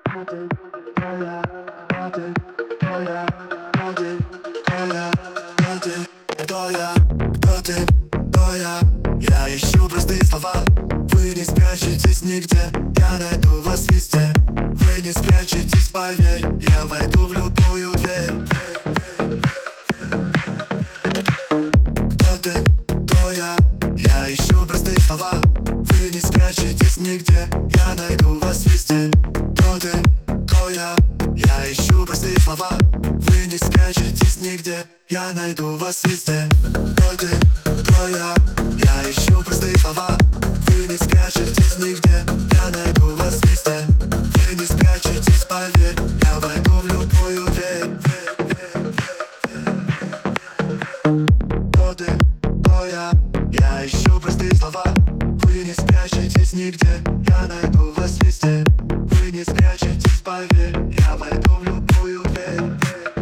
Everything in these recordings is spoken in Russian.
Кто я? Кто ты? Кто я? Я ищу простые слова. Вы не спрячетесь нигде, я найду вас везде. Вы не спрячетесь, поверь, я войду в любую дверь. Кто ты? Кто я? Я ищу простые слова. Вы не спрячетесь нигде, я найду вас везде. Кто ты? Кто я? Я ищу простые слова. Вы не спрячетесь нигде, я найду вас везде. Кто ты? Кто я? Я ищу простые слова. Вы не спрячетесь нигде, я найду вас везде. Вы не спрячетесь, поверь, я войду в любую дверь. Кто ты? Кто я? Я ищу простые слова. Вы не спрячетесь нигде, я найду вас везде. Вы не спрячетесь, поверь, я войду в любую дверь.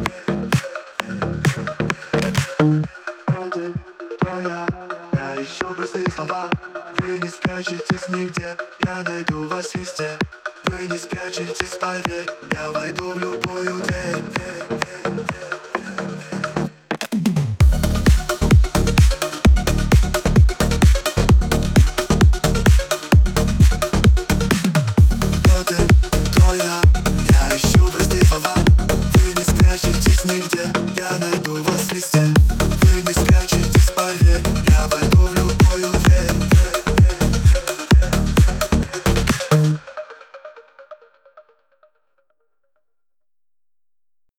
Кто ты? Кто я? Я ищу простые слова. Вы не спрячетесь нигде, я найду вас везде. Вы не спрячетесь, поверь, я войду в любую дверь. Кто ты? Кто я? Я ищу простые слова. Вы не спрячетесь нигде, я найду вас везде.